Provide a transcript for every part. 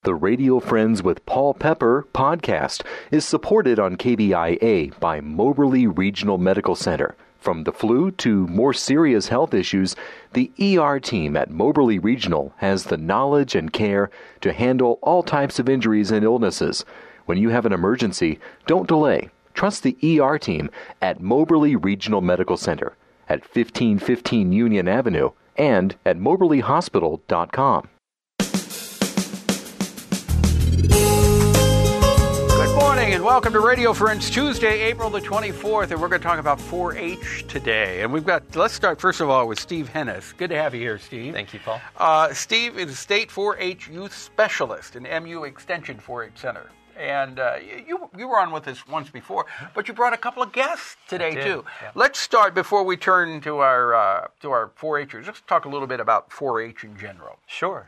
The Radio Friends with Paul Pepper podcast is supported on KBIA by Moberly Regional Medical Center. From the flu to more serious health issues, the ER team at Moberly Regional has the knowledge and care to handle all types of injuries and illnesses. When you have an emergency, don't delay. Trust the ER team at Moberly Regional Medical Center at 1515 Union Avenue and at moberlyhospital.com. Good morning and welcome to Radio Friends, Tuesday, April the 24th, and we're going to talk about 4-H today. And let's start first of all with Steve Hennis. Good to have you here, Steve. Thank you, Paul. Steve is a state 4-H youth specialist in MU Extension 4-H Center. And you were on with us once before, but you brought a couple of guests today too. Yeah. Let's start before we turn to our 4-Hers. Let's talk a little bit about 4-H in general. Sure.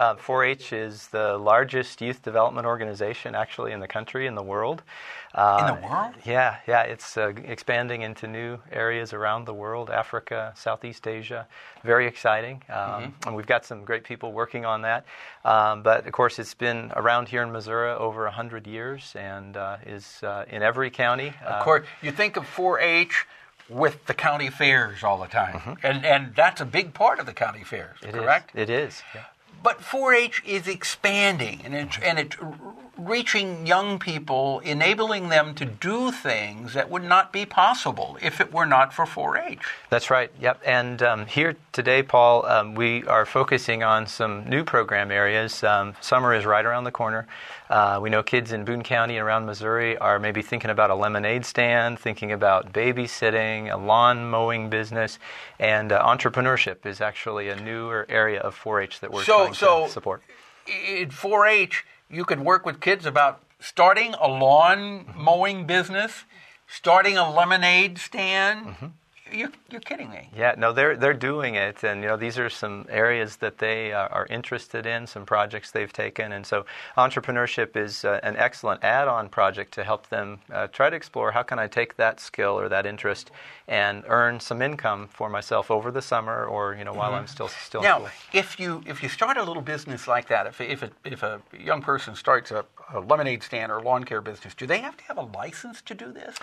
4-H is the largest youth development organization actually in the country, in the world. In the world? Yeah. It's expanding into new areas around the world, Africa, Southeast Asia. Very exciting. And we've got some great people working on that. But, of course, it's been around here in Missouri over 100 years and is in every county. Of course, you think of 4-H with the county fairs all the time. And that's a big part of the county fairs, correct? It is, yeah. But 4-H is expanding, and it's reaching young people, enabling them to do things that would not be possible if it were not for 4-H. That's right, yep. And here today, Paul, we are focusing on some new program areas. Summer is right around the corner. We know kids in Boone County and around Missouri are maybe thinking about a lemonade stand, thinking about babysitting, a lawn mowing business, and entrepreneurship is actually a newer area of 4-H that we're trying to support. In 4-H, you could work with kids about starting a lawn mowing business, starting a lemonade stand. You're kidding me. Yeah, no, they're doing it, and these are some areas that they are interested in, some projects they've taken, and so entrepreneurship is an excellent add-on project to help them try to explore how can I take that skill or that interest and earn some income for myself over the summer or while I'm still in now, school. if you start a little business like that, if a young person starts a lemonade stand or lawn care business, do they have to have a license to do this?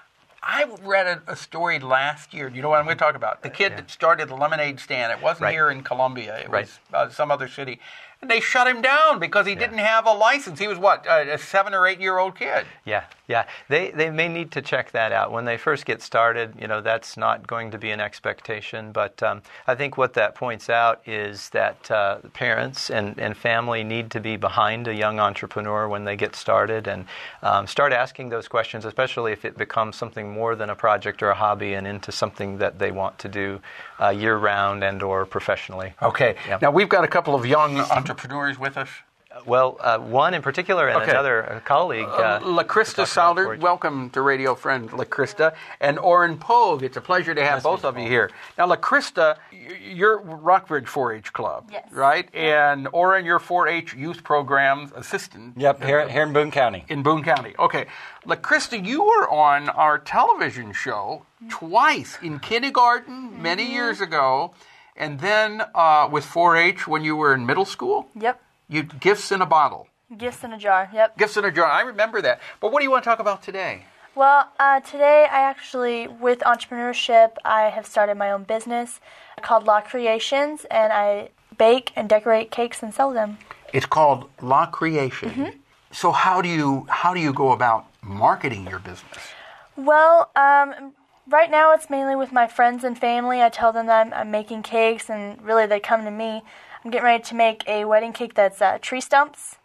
I read a story last year. You know what I'm going to talk about? The kid that started the lemonade stand. It wasn't here in Columbia. It was some other city. And they shut him down because he didn't have a license. He was, a 7 or 8 year old kid? Yeah. They may need to check that out. When they first get started, that's not going to be an expectation. But I think what that points out is that parents and family need to be behind a young entrepreneur when they get started and start asking those questions, especially if it becomes something more than a project or a hobby and into something that they want to do year-round and or professionally. Okay. Yep. Now, we've got a couple of young entrepreneurs with us. Well, one in particular and another colleague. LaChrista Souder, welcome to Radio Friend, LaChrista, and Orrin Pogue. It's a pleasure to have both of you here. Now, LaChrista, you're Rockbridge 4-H Club, right? And Orrin, you're 4-H Youth Programs Assistant. Yep, here in Boone County. In Boone County, okay. LaChrista, you were on our television show twice, in kindergarten many years ago, and then with 4-H when you were in middle school? Yep. You Gifts in a Bottle. Gifts in a jar, yep. Gifts in a jar. I remember that. But what do you want to talk about today? Well, today I actually, with entrepreneurship, I have started my own business called La Creations, and I bake and decorate cakes and sell them. It's called La Creation. So how do you go about marketing your business? Well, right now it's mainly with my friends and family. I tell them that I'm making cakes, and really they come to me. I'm getting ready to make a wedding cake that's tree stumps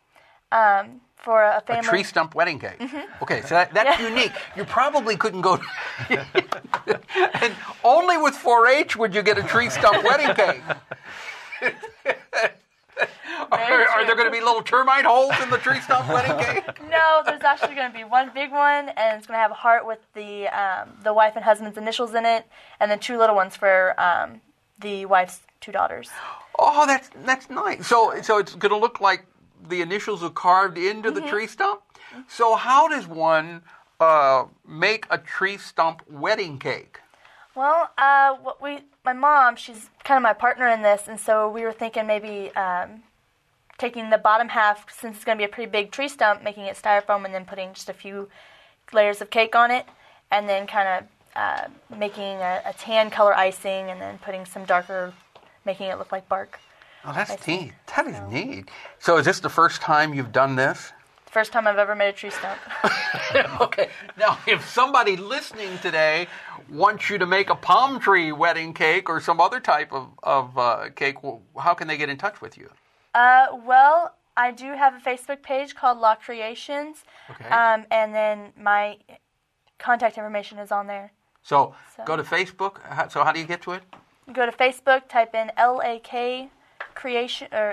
for a family. A tree stump wedding cake. Okay, so that's unique. You probably couldn't go. And only with 4-H would you get a tree stump wedding cake. Are there going to be little termite holes in the tree stump wedding cake? No, there's actually going to be one big one, and it's going to have a heart with the wife and husband's initials in it, and then 2 little ones for the wife's 2 daughters. Oh, that's nice. So it's going to look like the initials are carved into the tree stump? So how does one make a tree stump wedding cake? Well, my mom, she's kind of my partner in this, and so we were thinking maybe taking the bottom half, since it's going to be a pretty big tree stump, making it styrofoam and then putting just a few layers of cake on it, and then kind of making a tan color icing, and then putting some darker, making it look like bark. Oh, that's neat. That is neat. So is this the first time you've done this? First time I've ever made a tree stump. Okay. Now, if somebody listening today wants you to make a palm tree wedding cake or some other type of cake, well, how can they get in touch with you? Well, I do have a Facebook page called Law Creations, Okay. and then my contact information is on there. So go to Facebook. So how do you get to it? Go to Facebook, type in LAK Creation or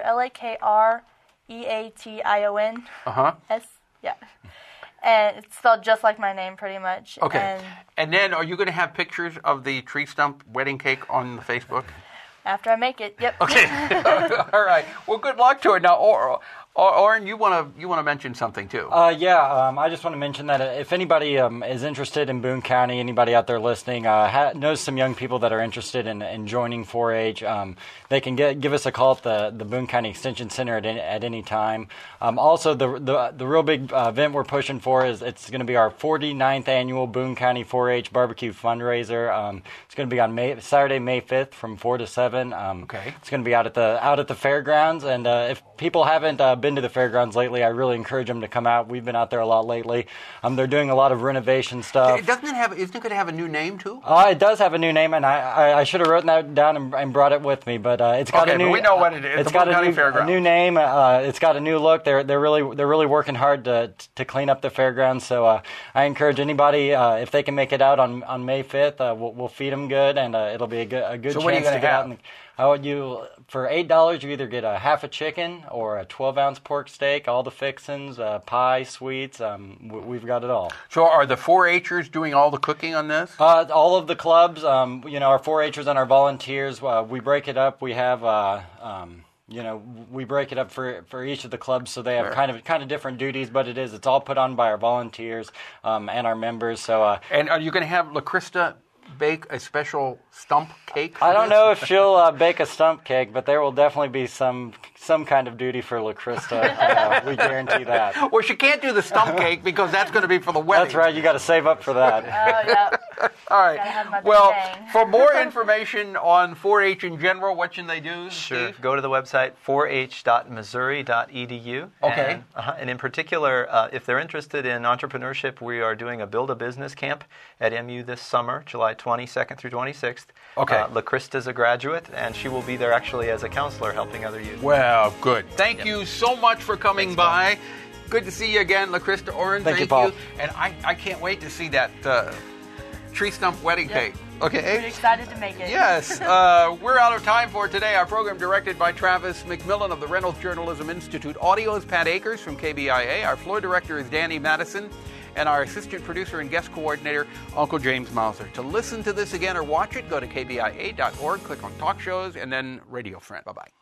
LAKREATION. Yeah. And it's spelled just like my name, pretty much. Okay. And then are you going to have pictures of the tree stump wedding cake on the Facebook? After I make it, yep. Okay. All right. Well, good luck to it. Now, Oren, you want to mention something too? I just want to mention that if anybody is interested in Boone County, anybody out there listening knows some young people that are interested in joining 4-H, they can give us a call at the Boone County Extension Center at any time. Also, the real big event we're pushing for is it's going to be our 49th annual Boone County 4-H barbecue fundraiser. It's going to be on Saturday, May 5th from 4 to 7. Okay. It's going to be out at the fairgrounds, and if people haven't been to the fairgrounds lately, I really encourage them to come out. We've been out there a lot lately. They're doing a lot of renovation stuff. Isn't it going to have a new name too? It does have a new name, and I should have written that down and brought it with me. But it's got a new. But we know what it is. It's got a new name. It's got a new look. They're really working hard to clean up the fairgrounds. So I encourage anybody if they can make it out on May 5th. We'll feed them good, and it'll be a good so chance what are you to get have? out. For $8, you either get a half a chicken or a 12-ounce pork steak, all the fixins, pie, sweets. We've got it all. So are the 4-H'ers doing all the cooking on this? All of the clubs, our 4-H'ers and our volunteers, we break it up. We have, we break it up for each of the clubs, so they have kind of different duties. But it's all put on by our volunteers and our members. So, and are you going to have LaCrista bake a special stump cake? I don't know if she'll bake a stump cake, but there will definitely be some kind of duty for LaCrista. We guarantee that. Well, she can't do the stump cake because that's going to be for the wedding. That's right. You got to save up for that. Oh, yeah. All right. Gotta have my Well, bang. for more information on 4-H in general, what should they do, Sure. Steve? Go to the website 4h.missouri.edu. Okay. And in particular, if they're interested in entrepreneurship, we are doing a Build a Business camp at MU this summer, July 22nd through 26th. Okay. LaCrista's a graduate, and she will be there actually as a counselor helping other youth. Well, good. Thank you so much for coming by. Good to see you again, LaCrista Oren. Thank you, Paul. And I can't wait to see that tree stump wedding cake. Okay. Pretty excited to make it. Yes. We're out of time for today. Our program directed by Travis McMillan of the Reynolds Journalism Institute. Audio is Pat Akers from KBIA. Our floor director is Danny Madison. And our assistant producer and guest coordinator, Uncle James Mauser. To listen to this again or watch it, go to kbia.org, click on Talk Shows, and then Radio Friend. Bye-bye.